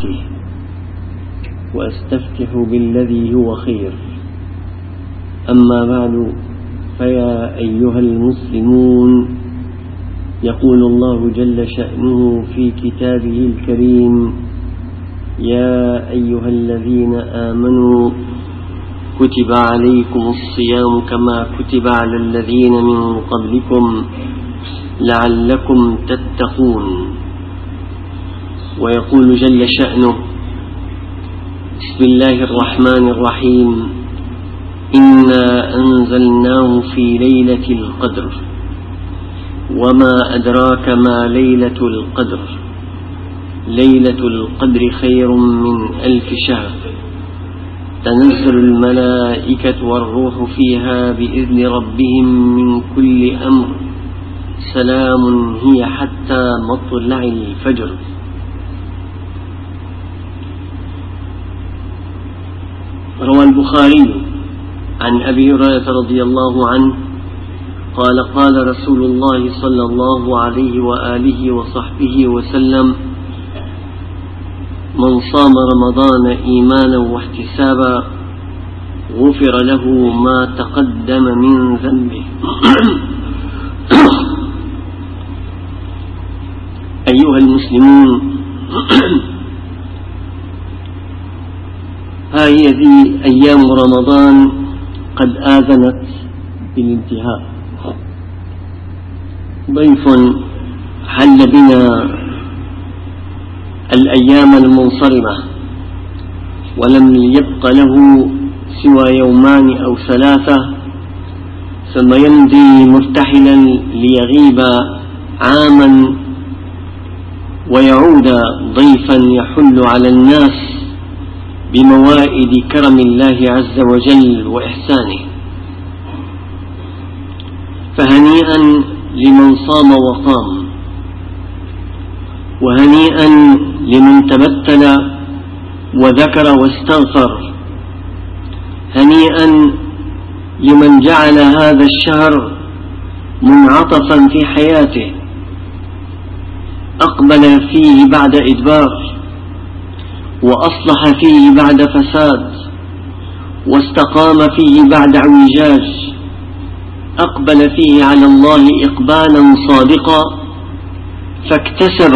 عليه، وأستفتح بالذي هو خير. أما بعد، فيا أيها المسلمون، يقول الله جل شأنه في كتابه الكريم: يا أيها الذين آمنوا كتب عليكم الصيام كما كتب على الذين من قبلكم لعلكم تتقون. ويقول جل شأنه: بسم الله الرحمن الرحيم: إنا أنزلناه في ليلة القدر وما أدراك ما ليلة القدر ليلة القدر خير من 1000 شهر تنزل الملائكة والروح فيها بإذن ربهم من كل أمر سلام هي حتى مطلع الفجر. روى البخاري عن أبي هريرة رضي الله عنه قال: قال رسول الله صلى الله عليه وآله وصحبه وسلم: من صام رمضان إيمانا واحتسابا غفر له ما تقدم من ذنبه. أيها المسلمون، هذه أيام رمضان قد آذنت بالانتهاء. ضيف حل بنا الأيام المنصرمة ولم يبق له سوى 2 أو 3، ثم يمضي مرتحلا ليغيب عاما ويعود ضيفا يحل على الناس بموائد كرم الله عز وجل وإحسانه. فهنيئا لمن صام وقام، وهنيئا لمن تبتل وذكر واستغفر، هنيئا لمن جعل هذا الشهر منعطفا في حياته، أقبل فيه بعد إدبار، وأصلح فيه بعد فساد، واستقام فيه بعد اعوجاج، أقبل فيه على الله إقبالا صادقا، فاكتسب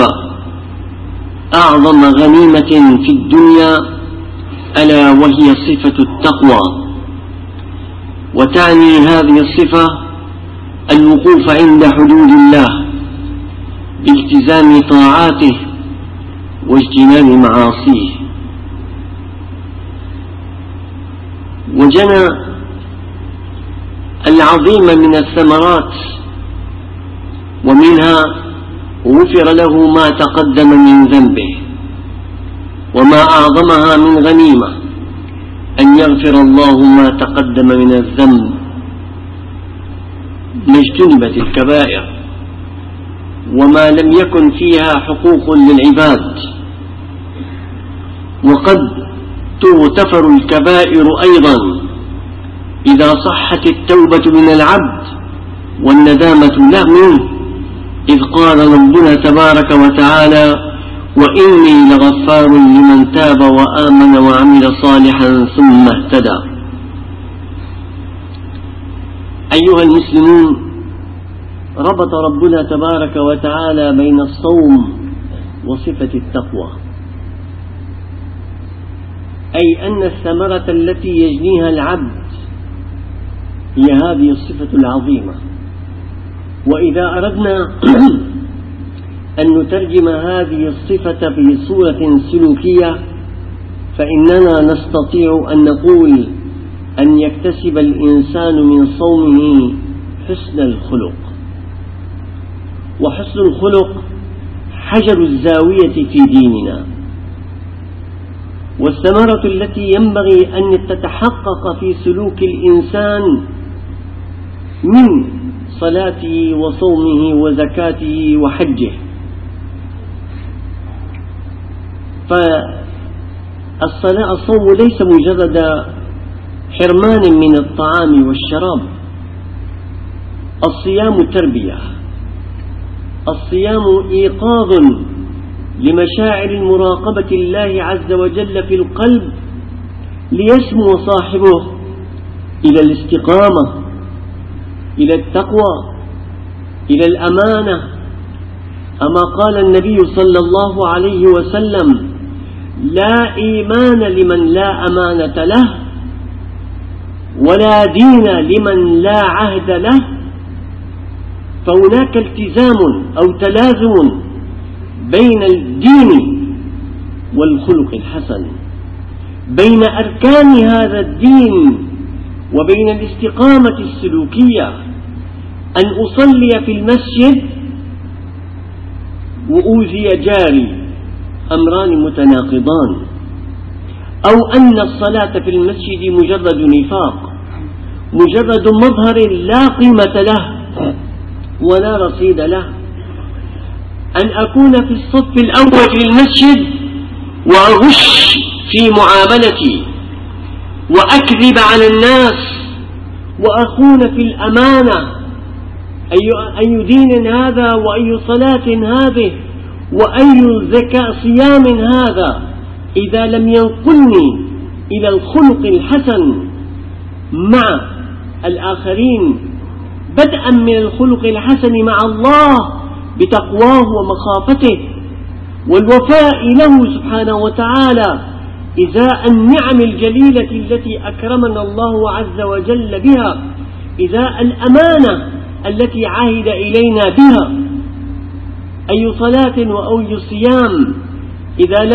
أعظم غنيمة في الدنيا، ألا وهي صفة التقوى. وتعني هذه الصفة الوقوف عند حدود الله بالتزام طاعاته واجتناب معاصيه. وجنى العظيم من الثمرات، ومنها غفر له ما تقدم من ذنبه. وما أعظمها من غنيمة أن يغفر الله ما تقدم من الذنب ما اجتنبت الكبائر وما لم يكن فيها حقوق للعباد. وقد تغتفر الكبائر أيضا إذا صحت التوبة من العبد والندامة له منه، إذ قال ربنا تبارك وتعالى: وإني لغفار لمن تاب وآمن وعمل صالحا ثم اهتدى. أيها المسلمون، ربط ربنا تبارك وتعالى بين الصوم وصفة التقوى، أي أن الثمرة التي يجنيها العبد هي هذه الصفة العظيمة. وإذا أردنا أن نترجم هذه الصفة بصورة سلوكية، فإننا نستطيع أن نقول أن يكتسب الإنسان من صومه حسن الخلق. وحسن الخلق حجر الزاوية في ديننا، والثمرة التي ينبغي أن تتحقق في سلوك الإنسان من صلاته وصومه وزكاته وحجه. فالصوم ليس مجرد حرمان من الطعام والشراب، الصيام تربية، الصيام إيقاظ لمشاعر المراقبة الله عز وجل في القلب ليسمو صاحبه إلى الاستقامة، إلى التقوى، إلى الأمانة. أما قال النبي صلى الله عليه وسلم: لا إيمان لمن لا أمانة له، ولا دين لمن لا عهد له. فهناك التزام أو تلازم بين الدين والخلق الحسن، بين أركان هذا الدين وبين الاستقامة السلوكية. أن أصلي في المسجد وأوذي جاري أمران متناقضان، أو أن الصلاة في المسجد مجرد نفاق، مجرد مظهر لا قيمة له ولا رصيد له. أن أكون في الصف الأول في المسجد وأغش في معاملتي وأكذب على الناس وأخون في الأمانة، أي دين هذا وأي صلاة هذه وأي زكاة صيام هذا إذا لم ينقلني إلى الخلق الحسن مع الآخرين، بدءا من الخلق الحسن مع الله بتقواه ومخافته والوفاء له سبحانه وتعالى إزاء النعم الجليلة التي أكرمنا الله عز وجل بها، إزاء الأمانة التي عهد إلينا بها. أي صلاة وأي صيام إذا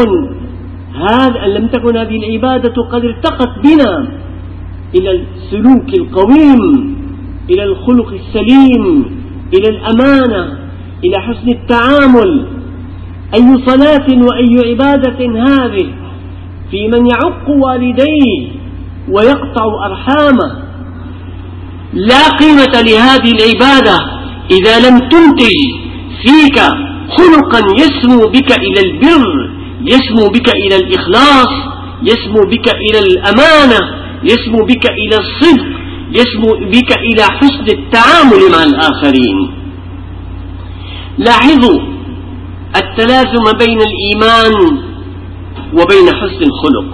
لم تكن هذه العبادة قد ارتقت بنا إلى السلوك القويم، إلى الخلق السليم، إلى الأمانة، إلى حسن التعامل. أي صلاة وأي عبادة هذه في من يعق والديه ويقطع أرحامه؟ لا قيمة لهذه العبادة إذا لم تنتج فيك خلقا يسمو بك إلى البر، يسمو بك إلى الإخلاص، يسمو بك إلى الأمانة، يسمو بك إلى الصدق، يسمو بك إلى حسن التعامل مع الآخرين. لاحظوا التلازم بين الإيمان وبين حسن الخلق.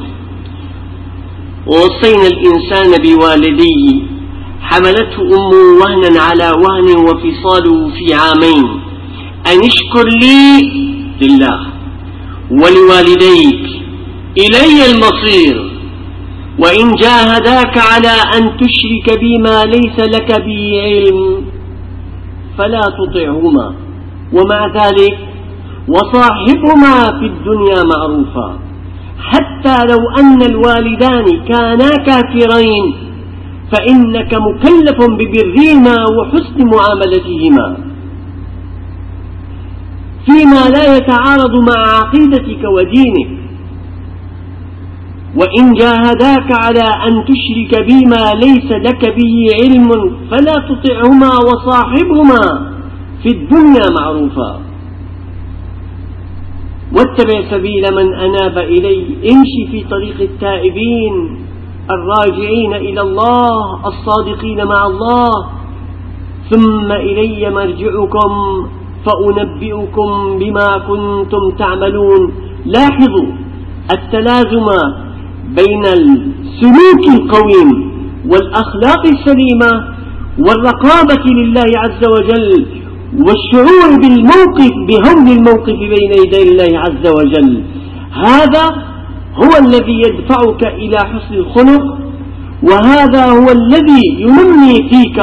ووصينا الإنسان بوالديه حملته أمه وهنا على وهن وفصاله في عامين أن اشكر لي لله ولوالديك إلي المصير، وإن جاهداك على أن تشرك بي ما ليس لك به علم فلا تطعهما، ومع ذلك وصاحبهما في الدنيا معروفا، حتى لو أن الوالدان كانا كافرين فإنك مكلف ببرهما وحسن معاملتهما فيما لا يتعارض مع عقيدتك ودينك. وإن جاهداك على أن تشرك بما ليس لك به علم فلا تطعهما وصاحبهما في الدنيا معروفا، واتبع سبيل من أناب إلي، امشي في طريق التائبين الراجعين إلى الله الصادقين مع الله، ثم إلي مرجعكم فأنبئكم بما كنتم تعملون. لاحظوا التلازم بين السلوك القويم والأخلاق السليمة والرقابة لله عز وجل والشعور بالموقف بهول الموقف بين يدي الله عز وجل. هذا هو الذي يدفعك إلى حسن الخلق، وهذا هو الذي ينمي فيك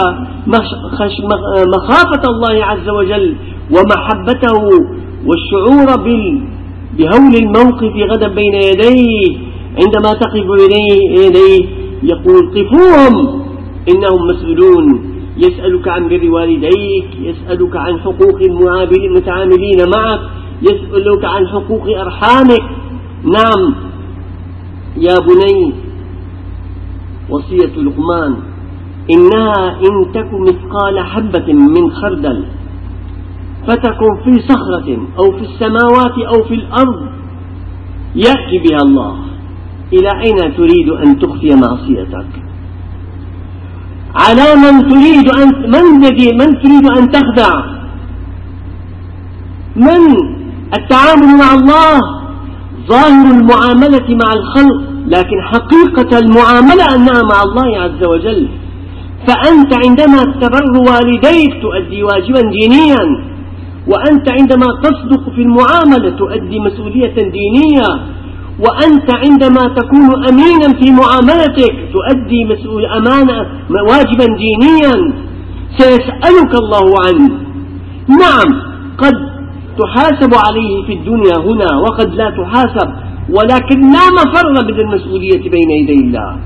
مخافة الله عز وجل ومحبته والشعور بهول الموقف غدا بين يديه. عندما تقف إليه يقول: قفوهم إنهم مسؤولون، يسألك عن بر والديك، يسألك عن حقوق المتعاملين معك، يسألك عن حقوق أرحامك. نعم يا بني، وصية لقمان: إنها إن تك مثقال حبة من خردل فتكن في صخرة أو في السماوات أو في الأرض يأتي بها الله. إلى أين تريد أن تخفي معصيتك؟ على من تريد من تريد أن تخدع؟ من التعامل مع الله ظاهر المعاملة مع الخلق، لكن حقيقة المعاملة أنها مع الله عز وجل. فأنت عندما تبر والديك تؤدي واجبا دينيا، وأنت عندما تصدق في المعاملة تؤدي مسؤولية دينية، وأنت عندما تكون أمينا في معاملتك تؤدي أمانة واجبا دينيا سيسألك الله عنه. نعم قد تحاسب عليه في الدنيا هنا وقد لا تحاسب، ولكن لا مفر من المسؤولية بين يدي الله.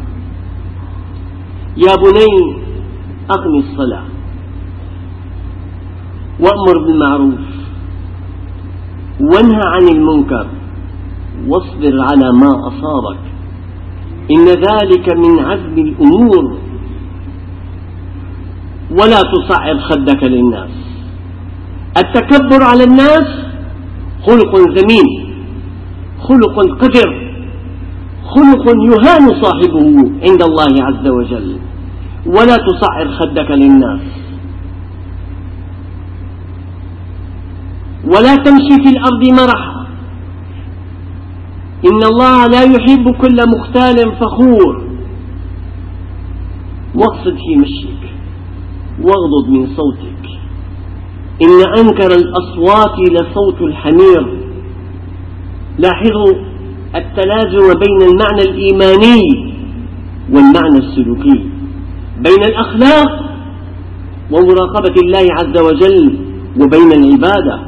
يا بني أقم الصلاة وأمر بالمعروف وانهى عن المنكر واصبر على ما أصابك إن ذلك من عزم الأمور ولا تصعر خدك للناس. التكبر على الناس خلق ذميم، خلق قذر، خلق يهان صاحبه عند الله عز وجل. ولا تصعر خدك للناس، ولا تمشي في الأرض مرحا، إن الله لا يحب كل مختال فخور. واقصد في مشيك واغضض من صوتك، إن أنكر الأصوات لصوت الحمير. لاحظوا التلازم بين المعنى الإيماني والمعنى السلوكي، بين الأخلاق ومراقبة الله عز وجل وبين العبادة.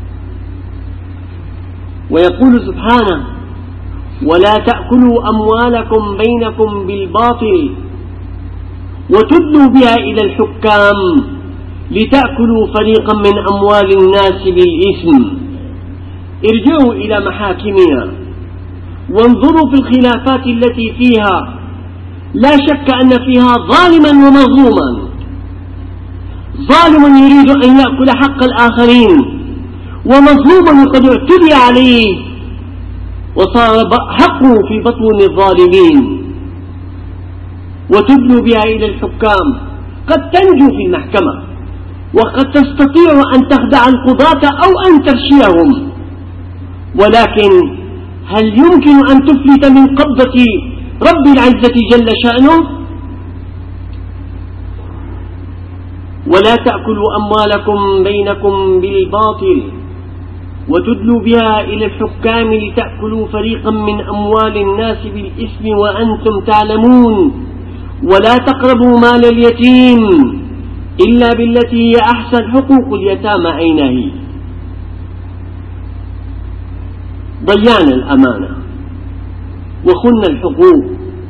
ويقول سبحانه: ولا تأكلوا أموالكم بينكم بالباطل وتدلوا بها إلى الحكام لتأكلوا فريقا من أموال الناس بالإثم. ارجعوا إلى محاكمنا وانظروا في الخلافات التي فيها، لا شك أن فيها ظالما ومظلوما. ظالم يريد أن يأكل حق الآخرين، ومظلوم قد اعتدي عليه وصار حقه في بطون الظالمين. وتدلوا بها إلى الحكام، قد تنجو في المحكمة وقد تستطيع أن تخدع القضاة أو أن ترشيهم، ولكن هل يمكن أن تفلت من قبضة رب العزة جل شأنه؟ ولا تأكلوا أموالكم بينكم بالباطل وتدلوا بها إلى الحكام لتأكلوا فريقا من أموال الناس بالإثم وأنتم تعلمون. ولا تقربوا مال اليتيم إلا بالتي هي أحسن، حقوق اليتامى أين هي؟ ضيعنا الأمانة وخنا الحقوق.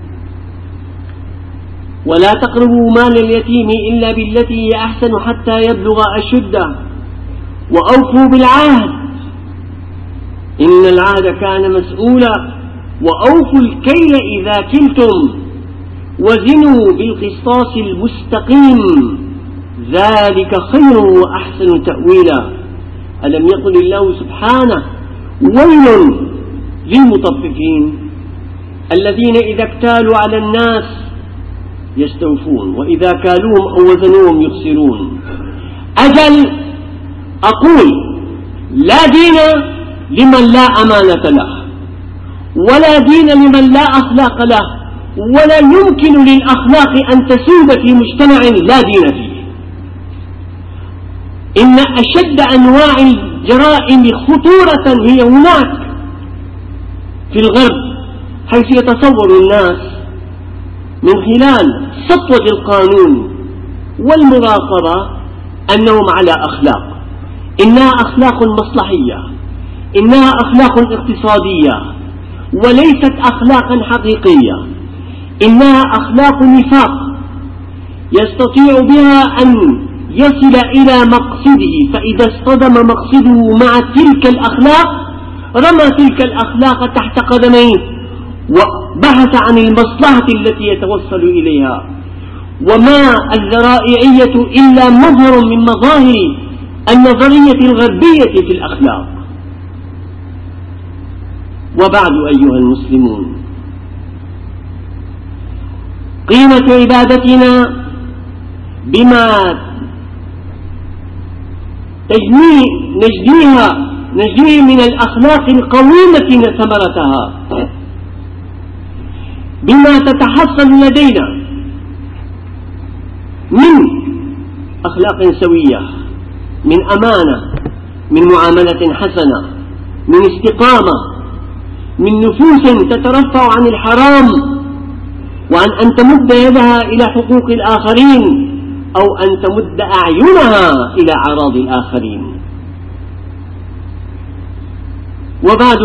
ولا تقربوا مال اليتيم إلا بالتي هي أحسن حتى يبلغ أشده وأوفوا بالعهد إن العهد كان مسؤولا وأوفوا الكيل إذا كلتم وزنوا بالقسطاس المستقيم ذلك خير وأحسن تأويلا. ألم يقل الله سبحانه: ويل للمطففين الذين إذا اكتالوا على الناس يستوفون وإذا كالوهم أو وزنوهم يخسرون. أجل أقول: لا دين لمن لا أمانة له، ولا دين لمن لا أخلاق له، ولا يمكن للأخلاق أن تسود في مجتمع لا دين فيه. إن أشد أنواع الجرائم خطورة هي هناك في الغرب، حيث يتصور الناس من خلال سطوة القانون والمراقبة أنهم على أخلاق. إنها أخلاق مصلحية، إنها أخلاق اقتصادية، وليست أخلاقا حقيقية. إنها أخلاق نفاق يستطيع بها أن يصل إلى مقصده، فإذا اصطدم مقصده مع تلك الأخلاق رمى تلك الأخلاق تحت قدميه وبحث عن المصلحة التي يتوصل إليها. وما الذرائعية إلا مظهر من مظاهر النظرية الغربية في الأخلاق. وبعد أيها المسلمون، قيمة عبادتنا بما نجنيها نجني من الأخلاق القويمة ثمرتها بما تتحصل لدينا من أخلاق سوية، من أمانة، من معاملة حسنة، من استقامة، من نفوس تترفع عن الحرام وعن أن تمد يدها إلى حقوق الآخرين أو أن تمد أعينها إلى أعراض الآخرين. وبعد،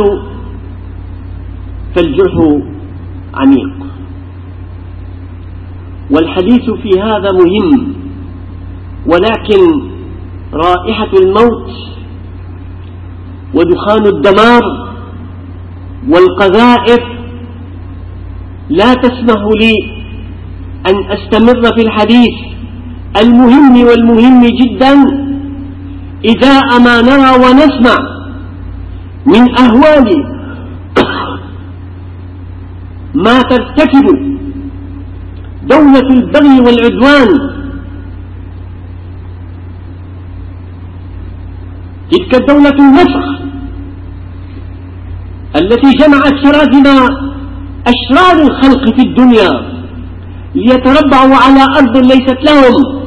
فالجرح عميق، والحديث في هذا مهم، ولكن رائحة الموت ودخان الدمار والقذائف لا تسمح لي أن أستمر في الحديث المهم والمهم جدا إذا ما نرى ونسمع من أهوال ما ترتكب دولة البغي والعدوان. تلك الدولة النسخ التي جمعت شراذم أشرار الخلق في الدنيا ليتربعوا على أرض ليست لهم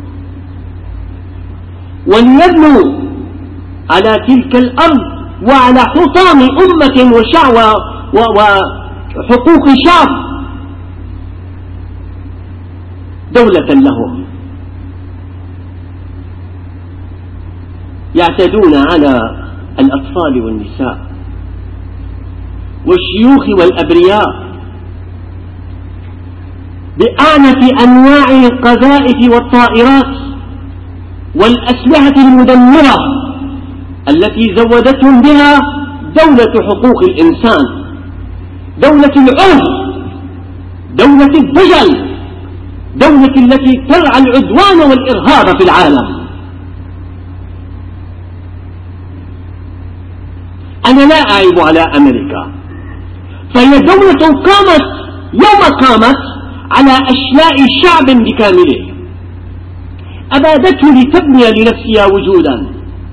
وليبنوا على تلك الأرض وعلى حطام أمة وشعوى وحقوق شعب دولة لهم. يعتدون على الأطفال والنساء والشيوخ والأبرياء بأعنف أنواع القذائف والطائرات والأسلحة المدمرة التي زودتهم بها دولة حقوق الإنسان، دولة العنف، دولة الدجل، دولة التي ترعى العدوان والإرهاب في العالم. أنا لا أعيب على أمريكا، فهي دولة قامت يوم قامت على أشلاء شعب بكامله، أبادته لتبني لنفسها وجودا.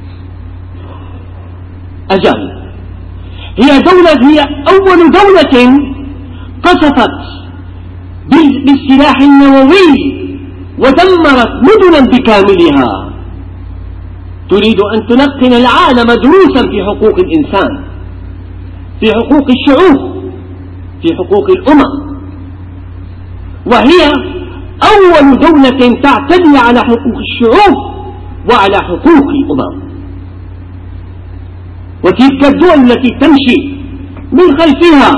أجل، هي أول دولة قصفت بالسلاح النووي ودمرت مدنا بكاملها، تريد أن تلقن العالم دروسا في حقوق الإنسان، في حقوق الشعوب، في حقوق الأمم، وهي أول دولة تعتدي على حقوق الشعوب وعلى حقوق الأمم. وتلك الدول التي تمشي من خلفها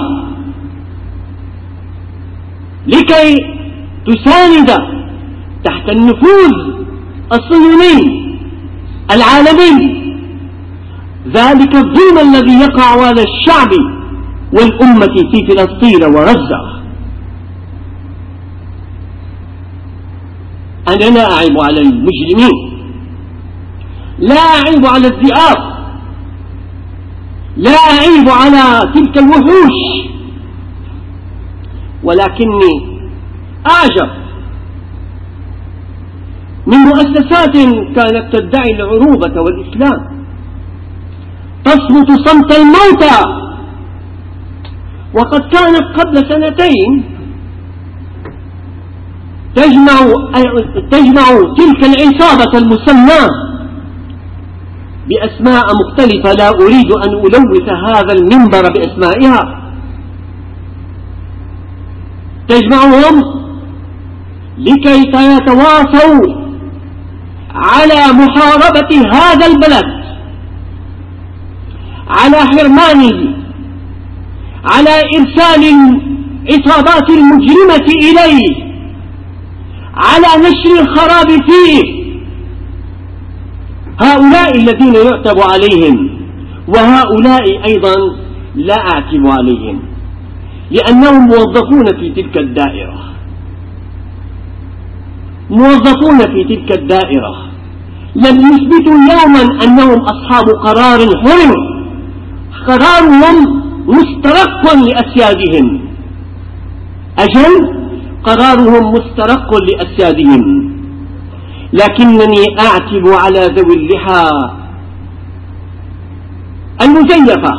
لكي تساند تحت النفوذ الصهيوني العالمي ذلك الظلم الذي يقع على الشعب والأمة في فلسطين وغزة. أنا لا أعيب على المجرمين، لا أعيب على الذئاب، لا أعيب على تلك الوحوش، ولكني أعجب من مؤسسات كانت تدعي العروبة والإسلام تصمت صمت الموتى، وقد كانت قبل سنتين تجمع تلك العصابة المسماة بأسماء مختلفة لا أريد أن ألوث هذا المنبر بأسمائها، تجمعهم لكي يتواصوا على محاربة هذا البلد، على حرمانه، على إرسال العصابات المجرمة إليه، على نشر الخراب فيه. هؤلاء الذين يعتب عليهم، وهؤلاء أيضا لا أعتب عليهم، لأنهم موظفون في تلك الدائرة، موظفون في تلك الدائرة، لم يثبتوا يوما أنهم أصحاب قرار حر، قرارهم مسترق لأسيادهم. أجل، قرارهم مسترق لأسيادهم. لكنني أعتب على ذوي اللحى المزيفة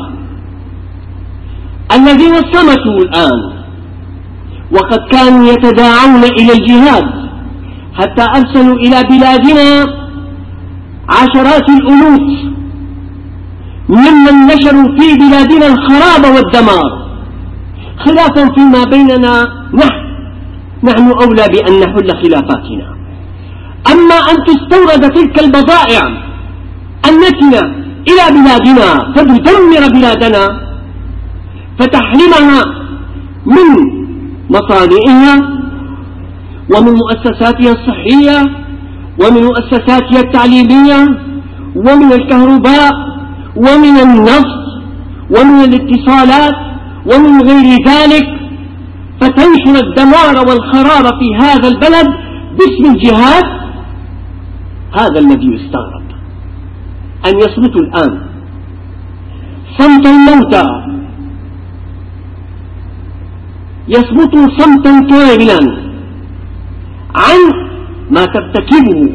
الذين صمتوا الآن وقد كانوا يتداعون إلى الجهاد حتى أرسلوا إلى بلادنا عشرات الألوف ممن نشروا في بلادنا الخراب والدمار، خلافا فيما بيننا نحن أولى بأن نحل خلافاتنا. أما أن تستورد تلك البضائع النتنة إلى بلادنا فتدمر بلادنا فتحرمها من مصانعها ومن مؤسساتها الصحية ومن مؤسساتها التعليمية ومن الكهرباء ومن النفط ومن الاتصالات ومن غير ذلك، فتنشر الدمار والخراب في هذا البلد باسم الجهاد، هذا الذي يستغرب أن يصمتوا الآن صمت الموتى، يصمتوا صمتا كاملا عن ما ترتكبه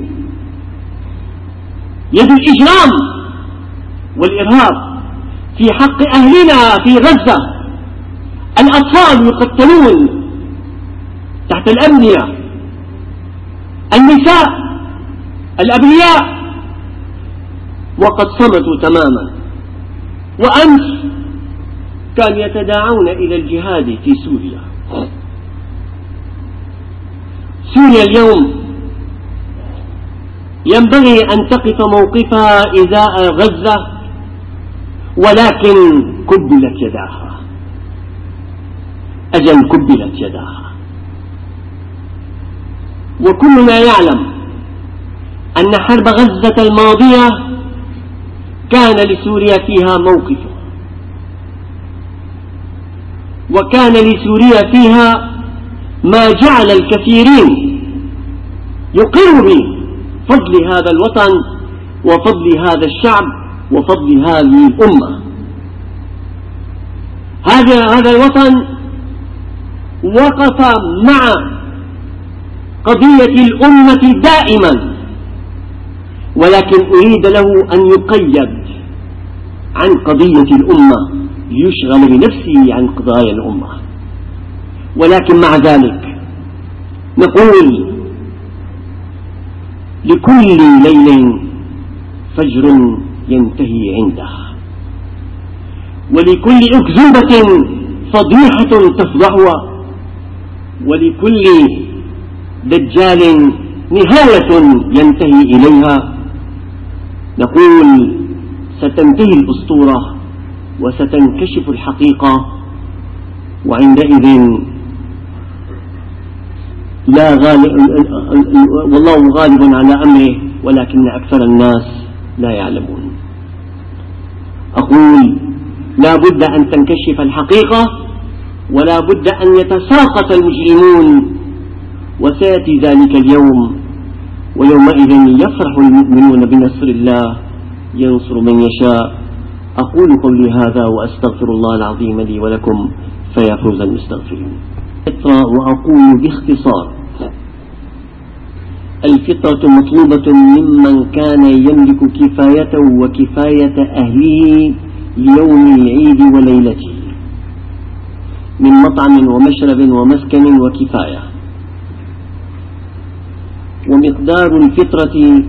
يد الإجرام والإرهاب في حق أهلنا في غزة. الأطفال يقتلون تحت الأبنية، النساء الأبرياء، وقد صمتوا تماما. وأمس كانوا يتداعون إلى الجهاد في سوريا. سوريا اليوم ينبغي أن تقف موقفها إزاء غزة، ولكن كبلت يداها، أجل كبلت يداها. وكلنا يعلم أن حرب غزة الماضية كان لسوريا فيها موقف، وكان لسوريا فيها ما جعل الكثيرين يقروا بفضل هذا الوطن وفضل هذا الشعب وفضل هذه الأمة. هذا الوطن وقف مع قضية الأمة دائما، ولكن أريد له أن يقيد عن قضية الأمة ليشغل بنفسه عن قضايا الأمة. ولكن مع ذلك نقول لكل ليل فجر ينتهي عنده، ولكل أكذوبة فضيحة تفضحها، ولكل دجال نهاية ينتهي إليها. نقول ستنتهي الأسطورة وستنكشف الحقيقة، وعندئذ لا غالب، والله غالب على أمره ولكن أكثر الناس لا يعلمون. أقول لا بد أن تنكشف الحقيقة، ولا بد أن يتساقط المجرمون، وسيأتي ذلك اليوم، ويومئذ يفرح المؤمنون بنصر الله ينصر من يشاء. أقول قولي هذا وأستغفر الله العظيم لي ولكم فيا فوز المستغفرين. وأقول باختصار: الفطرة مطلوبة ممن كان يملك كفايته وكفاية أهله ليوم العيد وليلته من مطعم ومشرب ومسكن وكفاية. ومقدار الفطرة،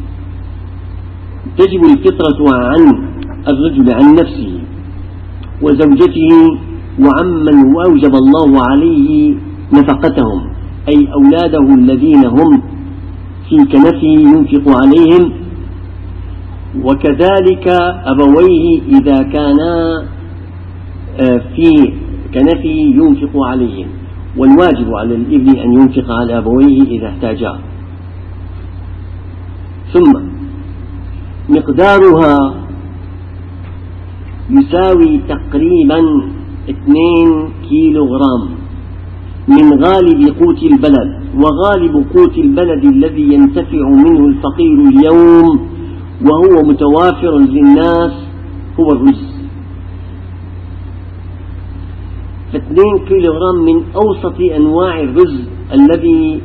تجب الفطرة عن الرجل عن نفسه وزوجته وعمن أوجب الله عليه نفقتهم، أي أولاده الذين هم في كنفه ينفق عليهم، وكذلك أبويه إذا كانا في كنفه ينفق عليهم، والواجب على الابن أن ينفق على أبويه إذا احتاجا. ثم مقدارها يساوي تقريبا 2 كيلوغرام من غالب قوت البلد. وغالب قوت البلد الذي ينتفع منه الفقير اليوم وهو متوافر للناس هو الرز. ف2 كيلوغرام من أوسط أنواع الرز الذي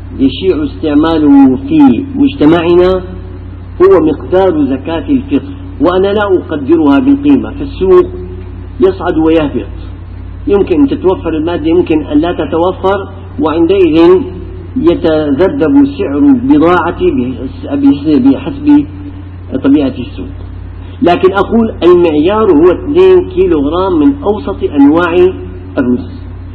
يشيع استعماله في مجتمعنا هو مقدار زكاة الفطر. وأنا لا أقدرها بالقيمة، في السوق يصعد ويهبط، يمكن تتوفر المادة، يمكن أن لا تتوفر، وعندئذ يتذبذب سعر البضاعة بحسب طبيعة السوق. لكن أقول المعيار هو 2 كيلوغرام من أوسط أنواع الرز،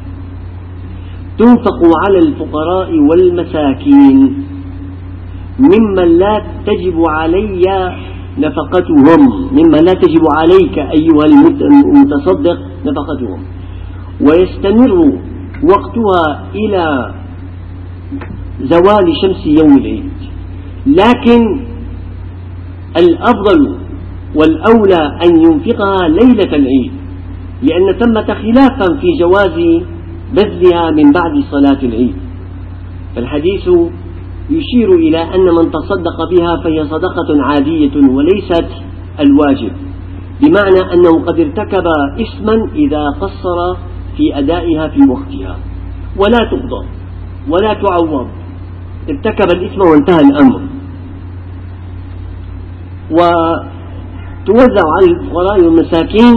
تنفق على الفقراء والمساكين ممن لا تجب علي نفقتهم، مما لا تجب عليك أيها المتصدق نفقتهم، ويستمر وقتها إلى زوال شمس يوم العيد. لكن الأفضل والأولى أن ينفقها ليلة العيد، لأن ثمة خلافا في جواز بذلها من بعد صلاة العيد. فالحديث يشير إلى أن من تصدق بها فهي صدقة عادية وليست الواجب، بمعنى أنه قد ارتكب إثما إذا قصر في أدائها في وقتها، ولا تقضى ولا تعوض، ارتكب الإثم وانتهى الأمر. وتوزع على الفقراء والمساكين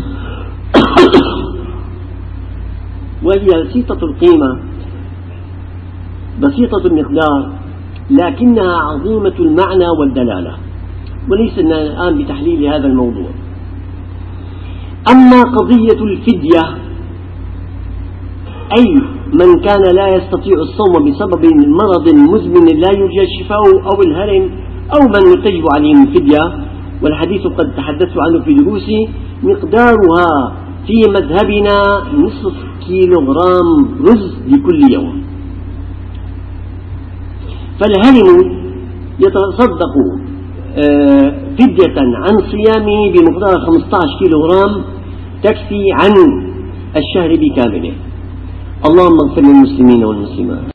وهي بسيطة القيمة بسيطة المقدار، لكنها عظيمة المعنى والدلالة، وليس لنا الآن بتحليل هذا الموضوع. أما قضية الفدية، أي من كان لا يستطيع الصوم بسبب مرض مزمن لا يرجى شفاؤه أو الهرم، أو من تجب عليهم الفدية، والحديث قد تحدثت عنه في دروسي، مقدارها في مذهبنا 0.5 كيلوغرام رز لكل يوم. فالهرم يتصدق فدية عن صيامه بمقدار 15 كيلوغرام تكفي عن الشهر بكامله. اللهم اغفر للمسلمين والمسلمات.